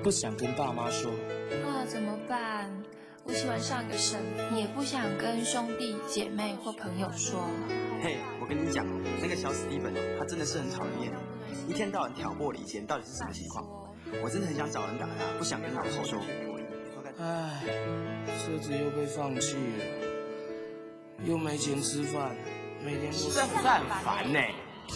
不想跟爸妈说。 怎么办？我喜欢上一个神，也不想跟兄弟姐妹或朋友说。 嘿，我跟你讲，那个小史蒂芬他真的是很讨人厌，一天到晚挑拨离间，到底是什么情况？我真的很想找人打他，不想跟老师说。 唉，车子又被放弃了，又没钱吃饭，每天都这很烦呢。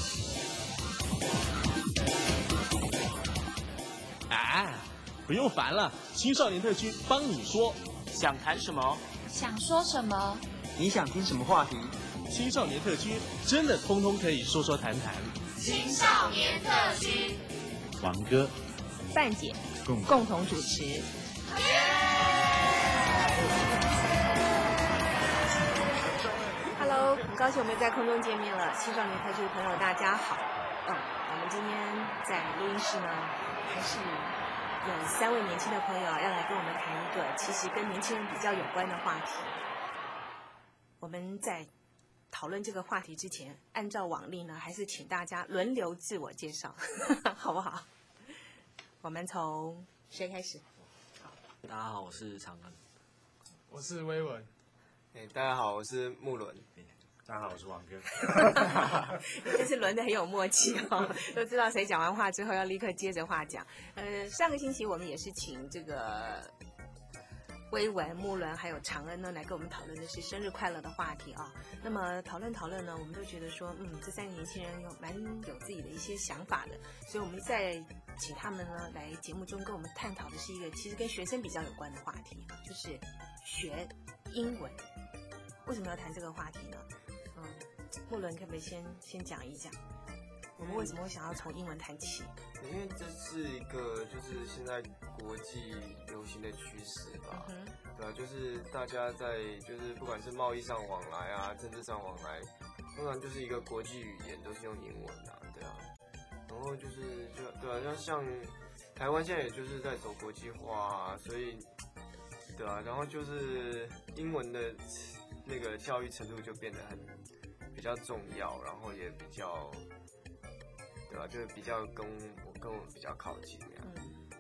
不用烦了，青少年特区帮你说。 想谈什么？ 想说什么？ 你想听什么话题？ 青少年特区真的通通可以说说谈谈。 青少年特区， 王哥、 范姐共同主持。Hello， 很高兴我们在空中见面了，青少年特区的朋友大家好。我们今天在录音室呢，还是有3位年轻的朋友要来跟我们谈一个其实跟年轻人比较有关的话题。我们在讨论这个话题之前，按照往例呢，还是请大家轮流自我介绍，好不好？我们从谁开始？ 大家好，我是长恩。 我是威文。 大家好，我是木伦。 大家好，我是王哥。 这次轮得很有默契哦，都知道谁讲完话之后要立刻接着话讲。上个星期我们也是请这个威文、木伦还有长恩呢来跟我们讨论的是生日快乐的话题啊。那么讨论呢，我们都觉得说，这3个年轻人蛮有自己的一些想法的，所以我们再请他们呢来节目中跟我们探讨的是一个其实跟学生比较有关的话题，就是学英文。为什么要谈这个话题呢？木伦可不可以先讲一讲，我们为什么会想要从英文谈起？ 因为这是一个就是现在国际流行的趋势吧，对啊，就是大家在就是不管是贸易上往来啊，政治上往来，通常就是一个国际语言都是用英文啊，对啊，然后对啊，像台湾现在也就是在走国际化啊，所以对啊，然后就是英文的那个教育程度就变得比较重要，然后也比较，对吧？就是比较跟我们比较靠近那样。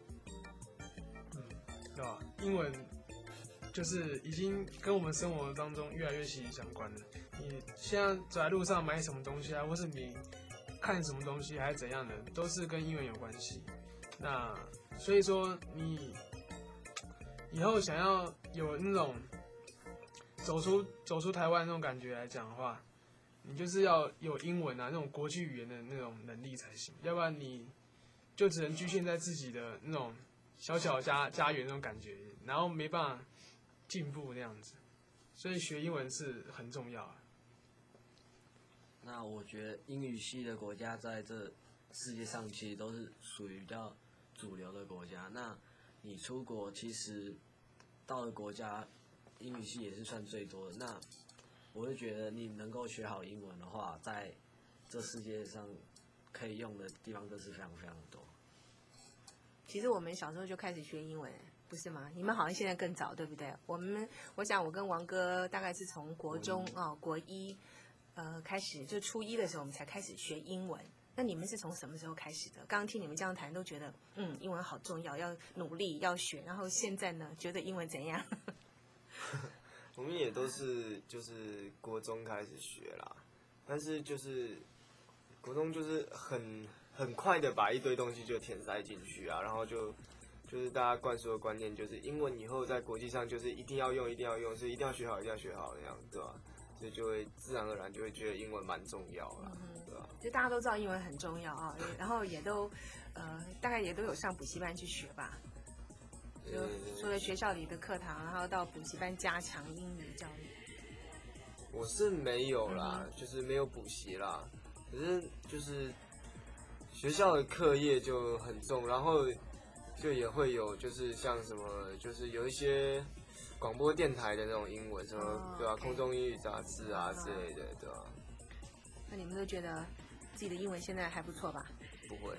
对吧？英文就是已经跟我们生活当中越来越息息相关了。你现在走在路上买什么东西啊，或是你看什么东西还是怎样的，都是跟英文有关系。那所以说，你以后想要有那种走出台湾那种感觉来讲的话，你就是要有英文啊那种国际语言的那种能力才行，要不然你就只能局限在自己的那种小小家园那种感觉，然后没办法进步那样子。所以学英文是很重要的。 那我觉得英语系的国家在这世界上其实都是属于比较主流的国家。那你出国其实到了国家，英语系也是算最多的。那我会觉得你能够学好英文的话，在这世界上可以用的地方都是非常非常多。 其实我们小时候就开始学英文，不是吗？你们好像现在更早，对不对？我想我跟王哥大概是从国中国一开始，就初一的时候我们才开始学英文。那你们是从什么时候开始的？刚刚听你们这样谈，都觉得英文好重要，要努力要学。然后现在呢，觉得英文怎样？ 我们也都是就是国中开始学啦，但是就是国中就是很快的把一堆东西就填塞进去啊，然后就是大家灌输的观念就是英文以后在国际上就是一定要用，所以一定要学好那样，对吧？所以就会自然而然就会觉得英文蛮重要啦，对吧？ 就大家都知道英文很重要啊，然后也都大概也都有上补习班去学吧。就除了学校里的课堂，然后到补习班加强英语教育。 我是没有啦，就是没有补习啦，可是就是学校的课业就很重，然后就也会有就是像什么，就是有一些广播电台的那种英文，什么对吧？空中英语杂志啊之类的，对吧？ 那你们都觉得自己的英文现在还不错吧？ 不会。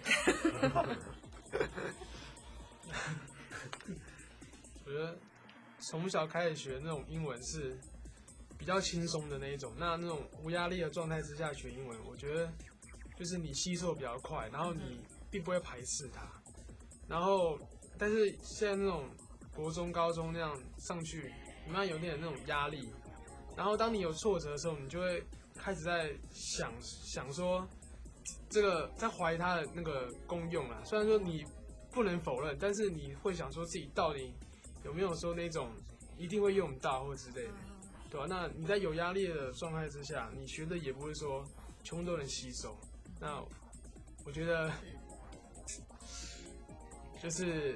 我觉得从小开始学那种英文是比较轻松的那一种，那种无压力的状态之下学英文，我觉得就是你吸收比较快，然后你并不会排斥它，然后但是现在那种国中、高中那样上去，你慢慢有点那种压力，然后当你有挫折的时候，你就会开始在想说，这个在怀疑它的那个功用啦。虽然说你不能否认，但是你会想说自己到底有没有说那种一定会用到或之类的，对吧？那你在有压力的状态之下，你学的也不会说全部都能吸收。那我觉得就是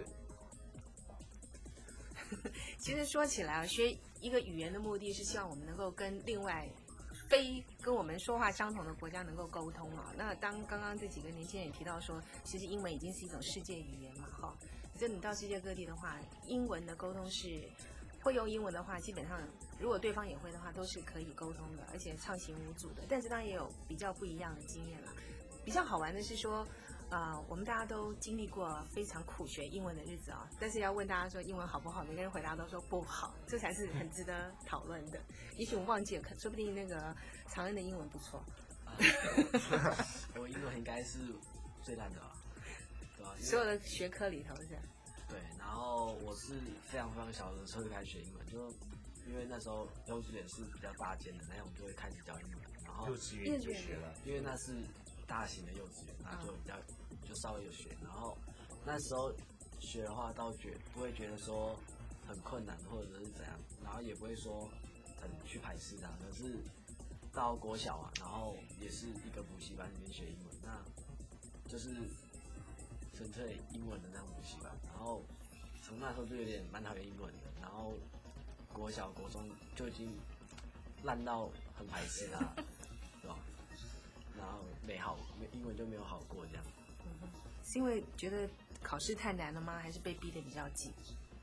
其实说起来啊，学一个语言的目的是希望我们能够跟另外非跟我们说话相同的国家能够沟通啊。那当刚刚这几个年轻人也提到说，其实英文已经是一种世界语言嘛，哈。所以你到世界各地的话，英文的沟通是会用英文的话，基本上如果对方也会的话，都是可以沟通的，而且畅行无阻的。但是当然也有比较不一样的经验啦。比较好玩的是说，我们大家都经历过非常苦学英文的日子啊，但是要问大家说英文好不好，每个人回答都说不好，这才是很值得讨论的。也许我忘记了，说不定那个常恩的英文不错。 我英文应该是最烂的吧，对吧？ 所有的学科里头是。 对，然后我是非常非常小的时候就开始学英文，就因为那时候幼稚园是比较大间的，那我们就会开始教英文，然后幼稚园就学了， 因为那是大型的幼稚园，那就比较就稍微有学，然后那时候学的话倒不会觉得说很困难或者是怎样，然后也不会说很去排斥它。可是到国小啊，然后也是一个补习班里面学英文，那就是纯粹英文的那种补习班，然后从那时候就有点蛮讨厌英文的，然后国小国中就已经烂到很排斥它，对吧？然后英文就没有好过这样。 是因为觉得考试太难了吗？还是被逼得比较紧？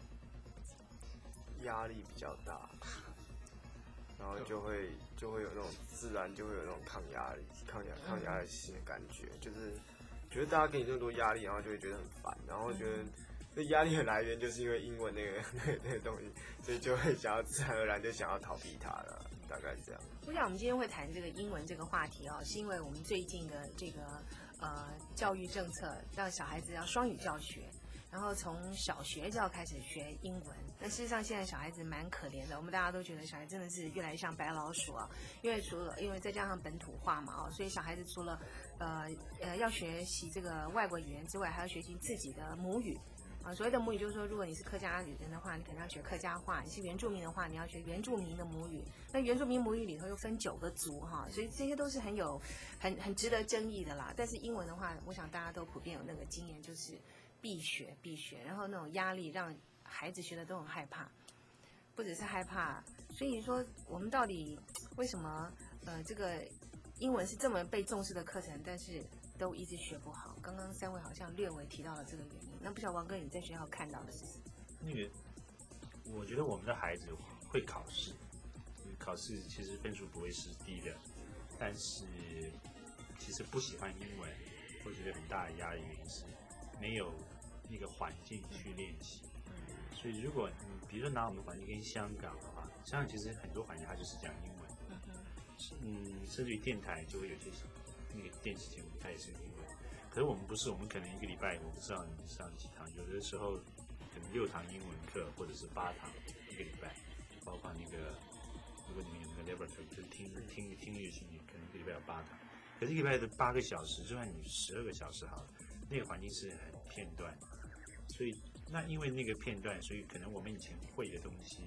压力比较大，然后就会有那种自然就会有那种抗压力性的感觉，就是觉得大家给你这么多压力，然后就会觉得很烦，然后觉得这压力的来源就是因为英文那个东西，所以就会想要自然而然就想要逃避它了，大概是这样。 我想我们今天会谈这个英文这个话题哦，是因为我们最近的这个教育政策让小孩子要双语教学，然后从小学就要开始学英文。那事实上现在小孩子蛮可怜的，我们大家都觉得小孩真的是越来越像白老鼠啊，因为再加上本土化嘛所以小孩子除了要学习这个外国语言之外，还要学习自己的母语。所谓的母语就是说，如果你是客家人的话，你可能要学客家话；你是原住民的话，你要学原住民的母语。那原住民母语里头又分9个族哈，所以这些都是很值得争议的啦。但是英文的话，我想大家都普遍有那个经验，就是必学，然后那种压力让孩子学的都很害怕，不只是害怕。所以说，我们到底为什么这个英文是这么被重视的课程，但是都一直学不好？刚刚3位好像略微提到了这个原因。那不晓得王哥你在学校看到的是什么？ 那个，我觉得我们的孩子会考试，考试其实分数不会是低的，但是其实不喜欢英文，会觉得很大的压力，原因是没有那个环境去练习。所以如果你比如说拿我们环境跟香港的话，香港其实很多环境它就是讲英文，甚至于电台就会有些那个电视节目它也是英文。可是我们不是，我们可能一个礼拜我不知道你上几堂，有的时候可能6堂英文课，或者是8堂一个礼拜，包括那个如果你们有那个 laboratory 就是听力训练，可能一个礼拜有8堂。可是一个礼拜的8个小时，就算你12个小时好了，那个环境是很片段，所以那因为那个片段，所以可能我们以前会的东西，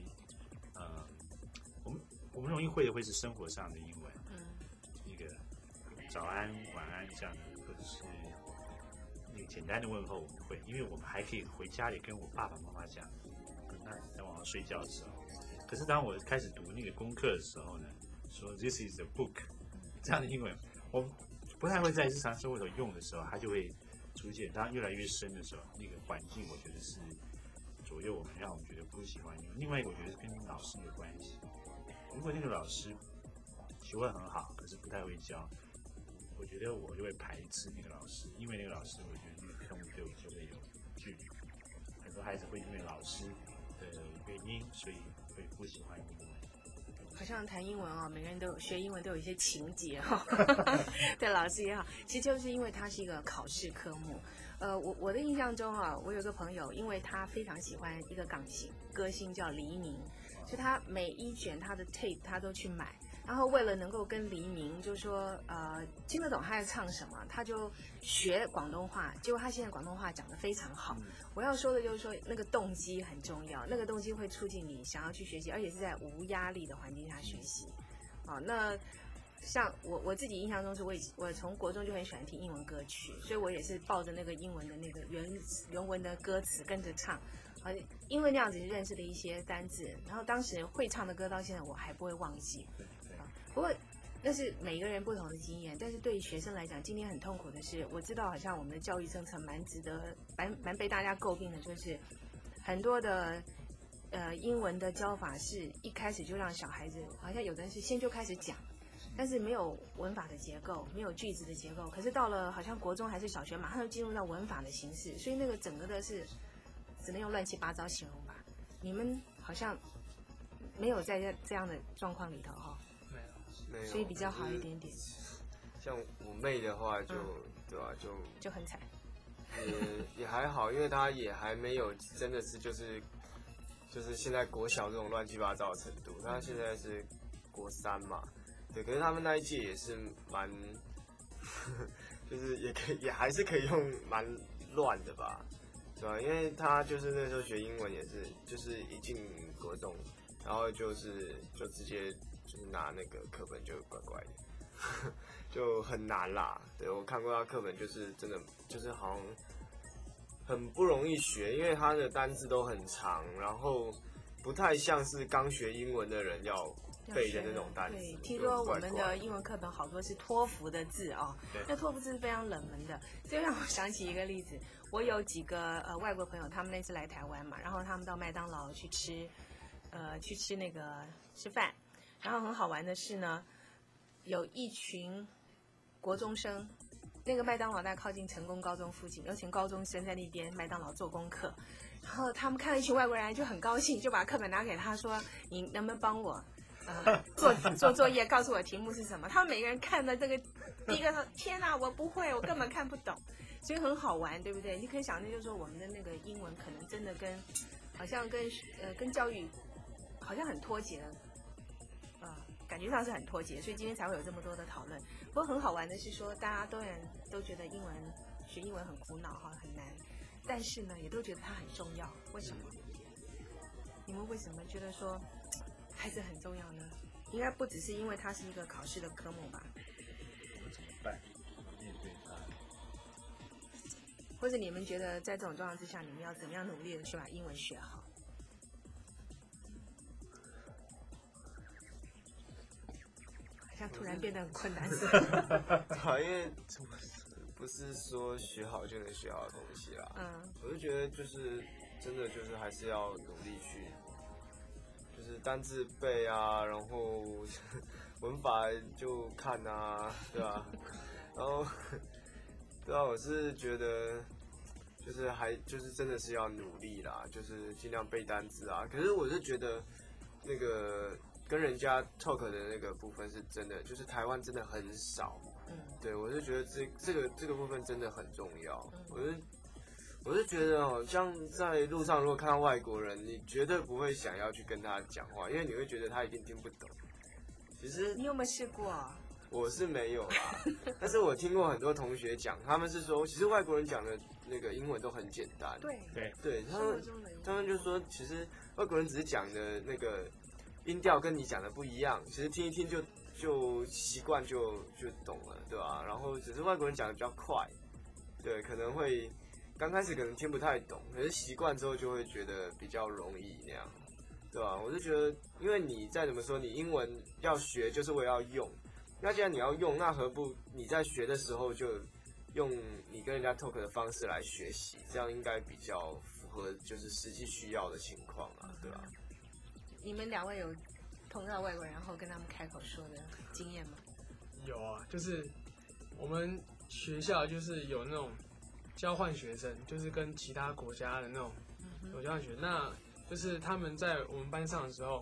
我们容易会的会是生活上的英文，那个早安、晚安这样的，或者是那个简单的问候我们会，因为我们还可以回家里跟我爸爸妈妈讲，那在晚上睡觉的时候。可是当我开始读那个功课的时候呢，说 This is a book 这样的英文，我不太会在日常生活中用的时候，它就会逐渐，当越来越深的时候，那个环境我觉得是左右我们，让我们觉得不喜欢用。另外一个我觉得是跟老师有关系，如果那个老师学问很好，可是不太会教，我觉得我就会排斥那个老师，因为那个老师我觉得那个科目对我就会有距离。很多孩子会因为老师的原因，所以会不喜欢英文。 好像谈英文哦，每个人都有学英文都有一些情节哈、对老师也好，其实就是因为它是一个考试科目。我的印象中啊，我有个朋友，因为他非常喜欢一个歌星叫黎明，所以他每一卷他的 tape 他都去买。然后为了能够跟黎明，就说听得懂他在唱什么，他就学广东话。结果他现在广东话讲得非常好。我要说的就是说，那个动机很重要，那个动机会促进你想要去学习，而且是在无压力的环境下学习。那像我自己印象中是我从国中就很喜欢听英文歌曲，所以我也是抱着那个英文的那个原文的歌词跟着唱。因为那样子认识了一些单字，然后当时会唱的歌到现在我还不会忘记。不过那是每个人不同的经验，但是对于学生来讲，今天很痛苦的是，我知道好像我们的教育政策蛮被大家诟病的，就是很多的英文的教法是一开始就让小孩子，好像有的人是先就开始讲，但是没有文法的结构，没有句子的结构，可是到了好像国中还是小学，马上就进入到文法的形式，所以那个整个的是只能用乱七八糟形容吧。你们好像没有在这样的状况里头哈。 没有， 所以比较好一点点。 像我妹的话就，对吧、 就很惨。 也还好，因为她也还没有真的是就是现在国小这种乱七八糟的程度。她现在是国3嘛，对，可是他们那一届也是蛮，就是也还是可以用蛮乱的吧，对吧？因为她就是那时候学英文也是，就是一进国中，然后就直接。就是拿那个课本就怪怪的，就很难啦。对，我看过他课本，就是真的就是好像很不容易学，因为他的单字都很长，然后不太像是刚学英文的人要背的那种单词。 对，听说我们的英文课本好多是托福的字哦，那托福字是非常冷门的，这让我想起一个例子。我有几个外国朋友，他们那次来台湾嘛，然后他们到麦当劳去吃那个吃饭。然后很好玩的是呢，有一群国中生，那个麦当劳在靠近成功高中附近，有群高中生在那边麦当劳做功课，然后他们看到一群外国人就很高兴，就把课本拿给他说：“你能不能帮我做作业，告诉我题目是什么？”他们每个人看的这个第一个说：“天哪，我不会，我根本看不懂。”所以很好玩，对不对？你可以想象，就是说我们的那个英文可能真的好像跟教育好像很脱节了。感觉上是很脱节，所以今天才会有这么多的讨论。不过很好玩的是说，大家都觉得学英文很苦恼哈，很难，但是呢，也都觉得它很重要。为什么？你们为什么觉得说还是很重要呢？应该不只是因为它是一个考试的科目吧？ 怎么办？面对它， 或者你们觉得在这种状况之下，你们要怎么样努力的去把英文学好？像突然变得很困难似的。 对，因为不是说学好就能学好的东西啦。我就觉得就是真的就是还是要努力去，就是单字背啊，然后文法就看啊，对吧？然后对啊，我是觉得就是真的是要努力啦，就是尽量背单字啊。可是我是觉得那个。跟人家 talk 的那个部分是真的，就是台湾真的很少。对，我是觉得这个部分真的很重要。我是觉得哦，像在路上如果看到外国人，你绝对不会想要去跟他讲话，因为你会觉得他一定听不懂。其实你有没有试过？ 我是没有啦，但是我听过很多同学讲，他们是说，其实外国人讲的那个英文都很简单。对，他们就说，其实外国人只是讲的那个。音调跟你讲的不一样，其实听一听就习惯就懂了，对吧？然后只是外国人讲的比较快，对，可能会刚开始可能听不太懂，可是习惯之后就会觉得比较容易那样，对吧？我就觉得，因为你再怎么说，你英文要学就是为了要用，那既然你要用，那何不你在学的时候就用你跟人家 talk 的方式来学习，这样应该比较符合就是实际需要的情况啊，对吧？ 你们两位有碰到外国人然后跟他们开口说的经验吗？ 有啊，就是我们学校就是有那种交换学生，就是跟其他国家的那种有交换学生，那就是他们在我们班上的时候，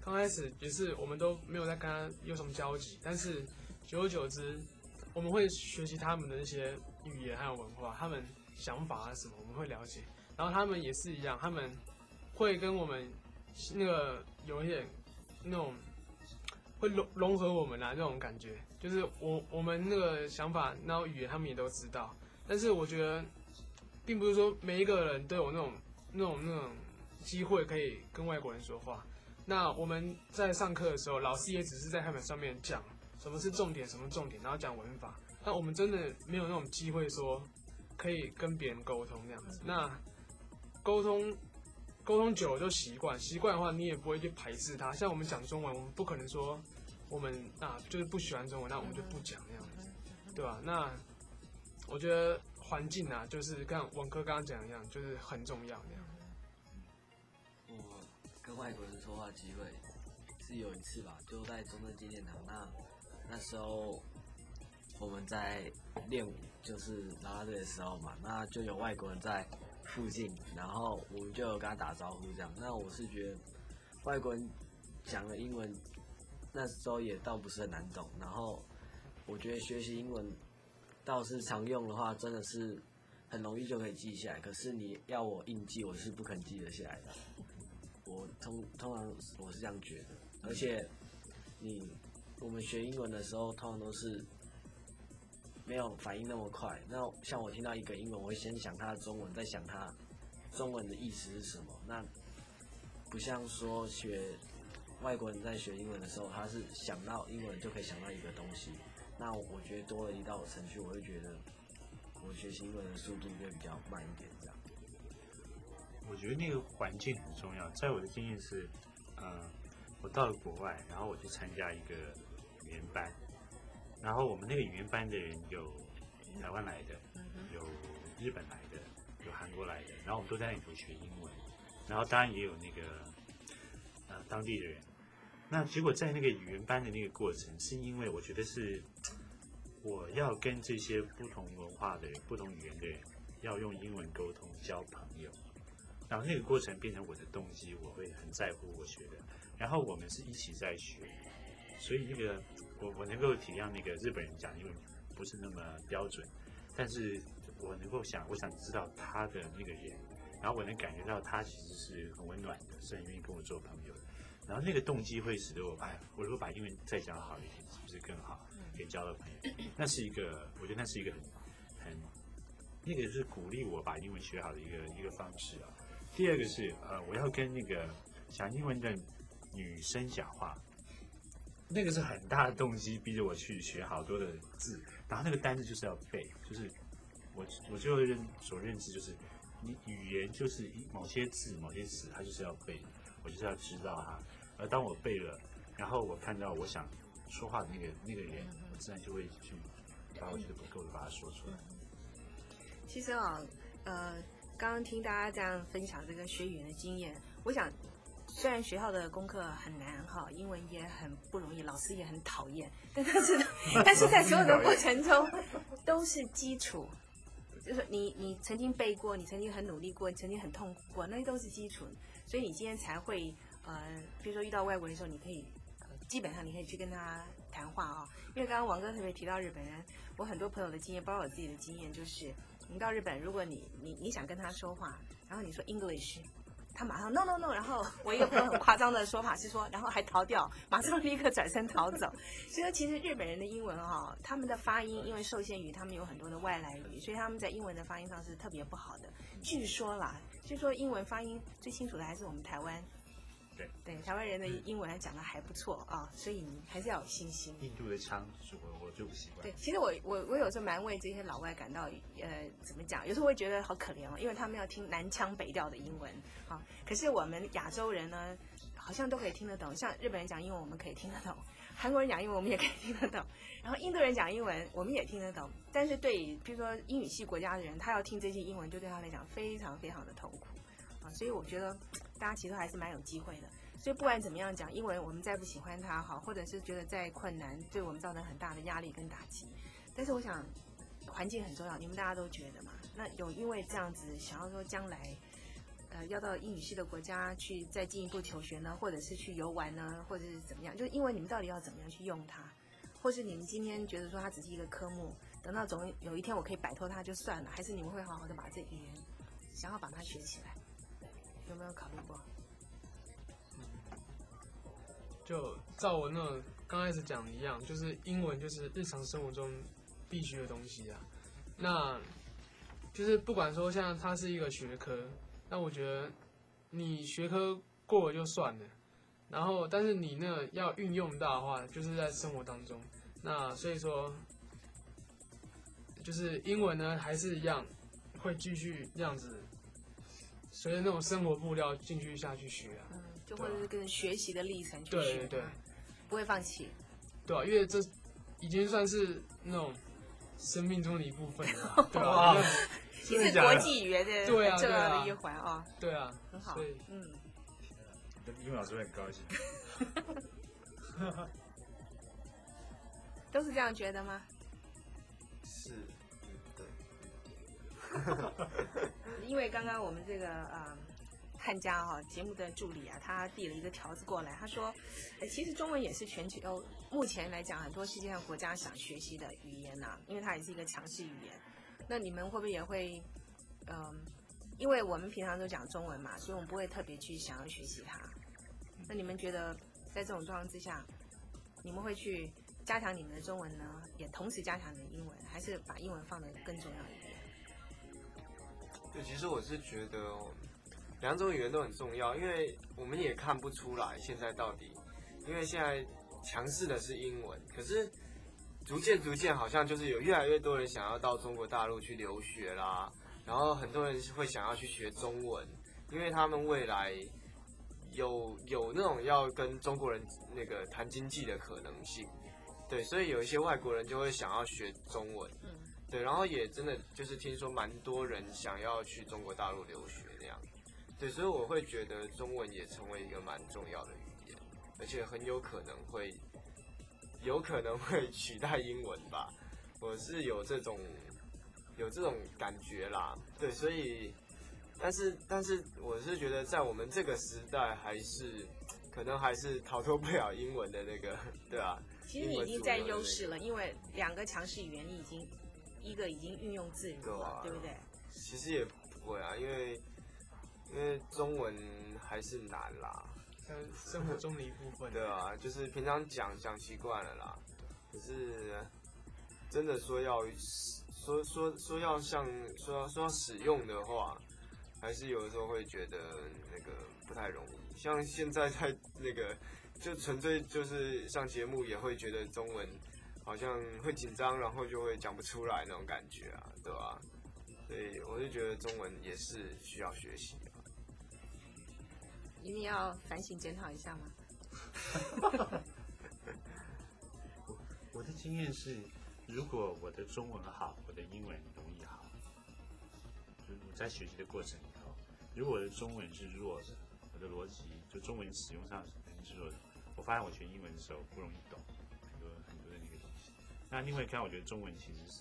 刚开始也是我们都没有在跟他有什么交集，但是久而久之，我们会学习他们的一些语言还有文化，他们想法啊什么我们会了解，然后他们也是一样，他们会跟我们那个有一点那种会融合我们啊，这种感觉，就是我们那个想法，然后语言他们也都知道，但是我觉得，并不是说每一个人都有那种机会可以跟外国人说话。那我们在上课的时候，老师也只是在课本上面讲什么是重点，什么重点，然后讲文法。那我们真的没有那种机会说可以跟别人沟通那样子。那沟通久了就习惯的话，你也不会去排斥它。像我们讲中文，我们不可能说我们就是不喜欢中文，那我们就不讲那样子，对吧？那我觉得环境啊，就是像文科刚刚讲一样，就是很重要那样。 我跟外国人说话机会是有一次吧，就在中正纪念堂。那时候我们在练舞，就是啦啦队的时候嘛，那就有外国人在附近，然后我们就有跟他打招呼这样。那我是觉得外国人讲的英文那时候也倒不是很难懂，然后我觉得学习英文倒是常用的话，真的是很容易就可以记下来。可是你要我硬记，我是不肯记得下来的。我通常我是这样觉得，而且我们学英文的时候，通常都是没有反应那么快。那像我听到一个英文，我会先想它的中文，再想它中文的意思是什么。那不像说外国人在学英文的时候，他是想到英文就可以想到一个东西。那我觉得多了一道程序，我会觉得我学习英文的速度会比较慢一点这样。 我觉得那个环境很重要。在我的经验是，我到了国外，然后我去参加一个语言班，然后我们那个语言班的人有台湾来的，有日本来的，有韩国来的，然后我们都在那里头学英文，然后当然也有那个当地的人。那结果在那个语言班的那个过程，是因为我觉得是我要跟这些不同文化的人、不同语言的人，要用英文沟通交朋友。然后那个过程变成我的动机，我会很在乎我学的。然后我们是一起在学，所以那个我能够体谅那个日本人讲英文不是那么标准，但是我能够我想知道他的那个人，然后我能感觉到他其实是很温暖的，是很愿意跟我做朋友的。然后那个动机会使得我如果把英文再讲好一点，是不是更好，可以交到朋友？那是一个，我觉得那是一个很那个是鼓励我把英文学好的一个方式啊。第二个是我要跟那个讲英文的女生讲话，那个是很大的动机，逼着我去学好多的字，然后那个单字就是要背，就是我最后所认知就是，你语言就是某些字某些词，它就是要背，我就是要知道它。而当我背了，然后我看到我想说话的那个人，我自然就会去把我觉得不够的把它说出来。 其实刚刚听大家这样分享这个学语言的经验，我想虽然学校的功课很难哈，英文也很不容易，老师也很讨厌，但是在所有的过程中都是基础，就是你曾经背过，你曾经很努力过，你曾经很痛苦过，那些都是基础，所以你今天才会比如说遇到外国人的时候，你可以基本上你可以去跟他谈话啊。因为刚刚王哥特别提到日本人，我很多朋友的经验，包括我自己的经验，就是你到日本，如果你想跟他说话，然后你说 English， 他马上 no， 然后我一个朋友很夸张的说法是说，然后还逃掉，马上立刻转身逃走。所以说，其实日本人的英文他们的发音因为受限于他们有很多的外来语，所以他们在英文的发音上是特别不好的。据说英文发音最清楚的还是我们台湾。对，台湾人的英文讲的还不错啊，所以你还是要有信心。 印度的腔我就不习惯。 对，其实我有时候蛮为这些老外感到怎么讲，有时候会觉得好可怜哦，因为他们要听南腔北调的英文啊。可是我们亚洲人呢，好像都可以听得懂，像日本人讲英文我们可以听得懂，韩国人讲英文我们也可以听得懂，然后印度人讲英文我们也听得懂。但是对，比如说英语系国家的人，他要听这些英文，就对他来讲非常非常的痛苦。所以我觉得大家其实还是蛮有机会的。所以不管怎么样讲，英文我们再不喜欢它或者是觉得再困难，对我们造成很大的压力跟打击。但是我想环境很重要，你们大家都觉得嘛。那有因为这样子想要说将来要到英语系的国家去再进一步求学呢，或者是去游玩呢，或者是怎么样？就是英文你们到底要怎么样去用它？或是你们今天觉得说它只是一个科目，等到总有一天我可以摆脱它就算了，还是你们会好好的把这语言想要把它学起来？有没有考虑过？ 就照我那种刚开始讲的一样，就是英文就是日常生活中必须的东西啊。那就是不管说像它是一个学科，那我觉得你学科过了就算了，然后但是你那要运用到的话，就是在生活当中。那所以说，就是英文呢还是一样会继续这样子，随着那种生活步调进去下去学啊。 就或者是跟学习的历程去学， 对， 不会放弃。 对啊，因为这已经算是那种生命中的一部分了，对啊， 也是国际语言的对啊重要的一环啊。 对啊， 很好， 英文老师会很高兴。 都是这样觉得吗？ 是，对。 因为刚刚我们这个汉家节目的助理啊，他递了一个条子过来，他说，其实中文也是全球目前来讲很多世界上国家想学习的语言呐，因为它也是一个强势语言。那你们会不会也会，因为我们平常都讲中文嘛，所以我们不会特别去想要学习它。那你们觉得在这种状况之下，你们会去加强你们的中文呢，也同时加强你的英文，还是把英文放得更重要一点？ 对，其实我是觉得两种语言都很重要，因为我们也看不出来现在到底，因为现在强势的是英文，可是逐渐好像就是有越来越多人想要到中国大陆去留学啦，然后很多人会想要去学中文，因为他们未来有那种要跟中国人那个谈经济的可能性，对，所以有一些外国人就会想要学中文，对，然后也真的就是听说蛮多人想要去中国大陆留学那样。对，所以我会觉得中文也成为一个蛮重要的语言，而且很有可能会取代英文吧。我是有这种感觉啦。对，所以，但是我是觉得在我们这个时代，可能还是逃脱不了英文的那个，对啊。 其实你已经在优势了，因为两个强势语言你一个已经运用自如了，对不对？ 其实也不会啊，因为中文还是难啦， 生活中的一部分。 对啊，就是平常讲习惯了啦，可是真的说要使用的话，还是有的时候会觉得那个不太容易。像现在在那个就纯粹就是上节目也会觉得中文好像会紧张，然后就会讲不出来那种感觉啊，对吧？所以我就觉得中文也是需要学习的。 一定要反省检讨一下吗？ 我的经验是，如果我的中文好，我的英文容易好。就是我在学习的过程里头，如果我的中文是弱的，我的逻辑就中文使用上是弱的，我发现我学英文的时候不容易懂很多的那个东西。那另外一看，我觉得中文其实是，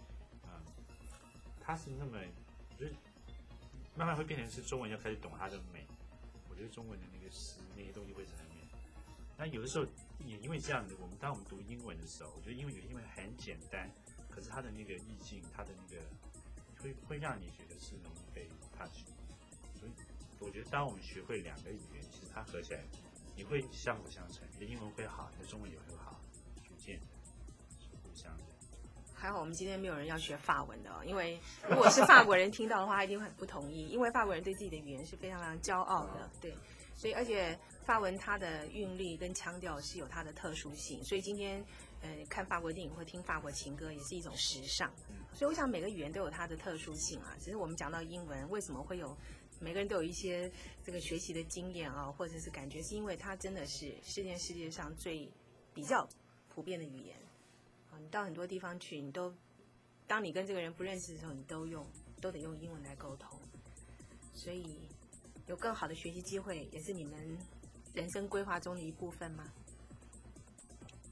它是那么，就是慢慢会变成是中文要开始懂它的美。我觉得中文的那个诗那些东西会在里面。那有的时候也因为这样子，当我们读英文的时候，我觉得英文很简单，可是它的那个意境，它的那个会让你觉得是容易被 touch。所以我觉得当我们学会两个语言，其实它合起来，你会相辅相成，你的英文会好，你的中文也会好，逐渐是互相的。 还好我们今天没有人要学法文的因为如果是法国人听到的话，他一定会很不同意，因为法国人对自己的语言是非常非常骄傲的，对，所以而且法文它的韵律跟腔调是有它的特殊性，所以今天看法国电影或听法国情歌也是一种时尚，所以我想每个语言都有它的特殊性啊。只是我们讲到英文，为什么会有每个人都有一些这个学习的经验啊，或者是感觉，是因为它真的是世界上比较普遍的语言。你到很多地方去，当你跟这个人不认识的时候，你都得用英文来沟通，所以有更好的学习机会，也是你们人生规划中的一部分吗？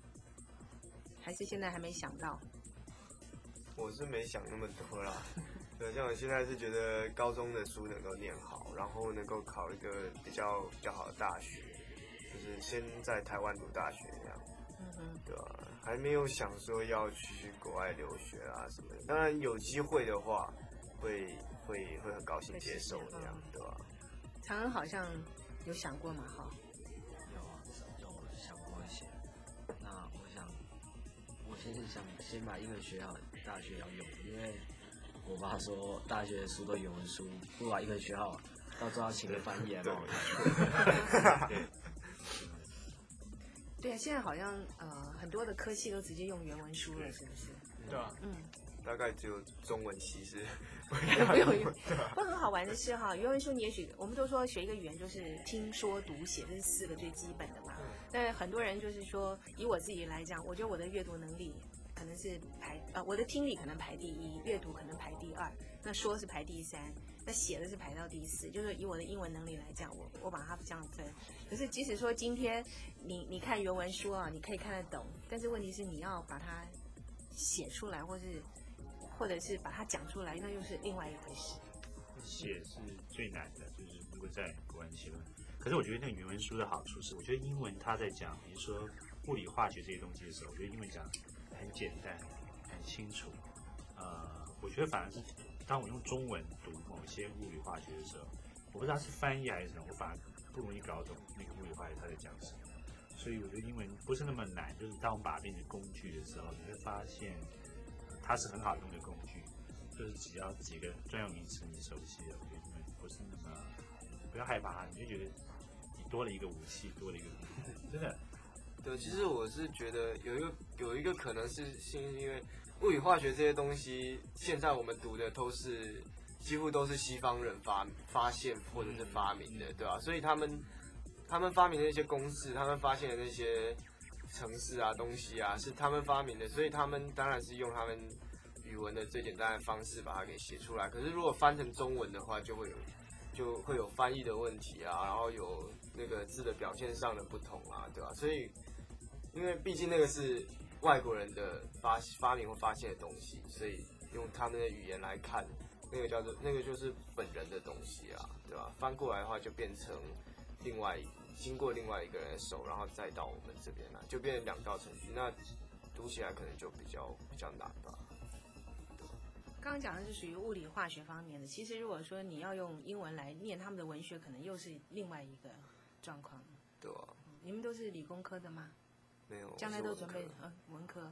还是现在还没想到？ 我是没想那么多啦， 对，像我现在是觉得高中的书能够念好，然后能够考一个比较好的大学，就是先在台湾读大学这样。对吧？还没有想说要去国外留学啊什么的。当然有机会的话，会很高兴接受这样，对吧？ 常恩好像有想过嘛，哈。 有想过一些。那我先把英文学好，大学要用，因为我爸说大学的书都原文书，不把英文学好，到时候要请个翻译来帮我看。 对啊，现在好像很多的科系都直接用原文书了，是不是？ 对啊， 大概只有中文系是不用用。不过很好玩的是哈，原文书你也许我们都说学一个语言就是听说读写，这是4个最基本的嘛。但很多人就是说，以我自己来讲，我觉得我的阅读能力可能是我的听力可能排第1，阅读可能排第2，那说是排第3，那写的是排到第4。就是以我的英文能力来讲，我把它这样分。可是即使说今天你看原文书啊，你可以看得懂，但是问题是你要把它写出来，或者是把它讲出来，那又是另外一回事。 写是最难的，就是如果在国外写。可是我觉得那个原文书的好处是，我觉得英文它在讲，比如说物理、化学这些东西的时候，我觉得英文讲很简单、很清楚。我觉得反而是当我用中文读某些物理、化学的时候，我不知道是翻译还是什么，我反而不容易搞懂那个物理、化学它在讲什么。所以我觉得英文不是那么难，就是当我们把它变成工具的时候，你会发现它是很好用的工具，就是只要几个专有名词你熟悉了，我觉得英文不是那么不要害怕它，你就觉得你多了一个武器，多了一个真的。 对，其实我是觉得有一个可能是因为物理化学这些东西，现在我们读的几乎都是西方人发现或者是发明的，对吧？所以他们发明的那些公式，他们发现的那些程式啊、东西啊，是他们发明的，所以他们当然是用他们语文的最简单的方式把它给写出来。可是如果翻成中文的话，就会有翻译的问题啊，然后有那个字的表现上的不同啊，对吧？所以因为毕竟那个是外国人的发明或发现的东西，所以用他们的语言来看，那个就是本人的东西啊，对吧？翻过来的话就变成经过另外一个人的手，然后再到我们这边来，就变成2道程序，那读起来可能就比较难吧。 刚刚讲的是属于物理化学方面的，其实如果说你要用英文来念他们的文学，可能又是另外一个状况。 对啊。 你们都是理工科的吗？ 没有， 将来都准备文科。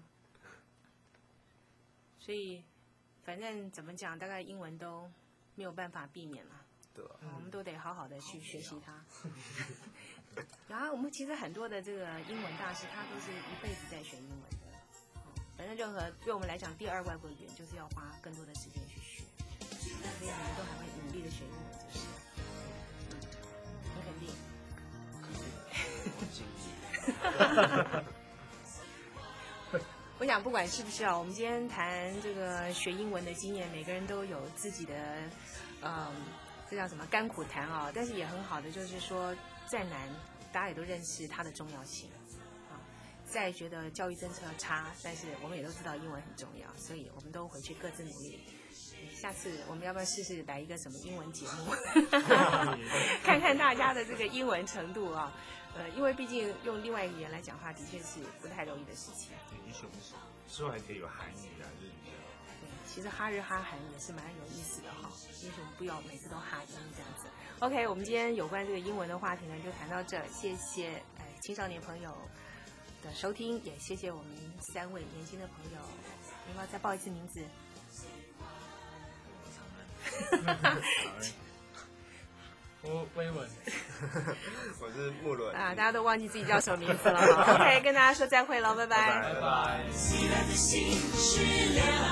所以反正怎么讲，大概英文都没有办法避免了。 对啊。 我们都得好好的去学习它。然后我们其实很多的这个英文大师，他都是一辈子在学英文的。反正任何对我们来讲，第2外国语言就是要花更多的时间去学，所以你们都还会努力的学英文，就是。你肯定。我想不管是不是啊，我们今天谈这个学英文的经验，每个人都有自己的，这叫什么甘苦谈啊。但是也很好的，就是说再难，大家也都认识它的重要性。再觉得教育政策差，但是我们也都知道英文很重要，所以我们都回去各自努力。下次我们要不要试试来一个什么英文节目，看看大家的这个英文程度啊？因为毕竟用另外一个语言来讲话，的确是不太容易的事情。 也许我们之后还可以有韩语啊、日语啊。 对，其实哈日哈韩也是蛮有意思的哈。也许我们不要每次都哈英这样子。OK， 我们今天有关这个英文的话题呢，就谈到这儿。谢谢青少年朋友的收听，也谢谢我们3位年轻的朋友。你要不要再报一次名字？ 我威文， 我是木伦啊，大家都忘记自己叫什么名字了。OK， 跟大家说再会了，拜拜。 拜拜。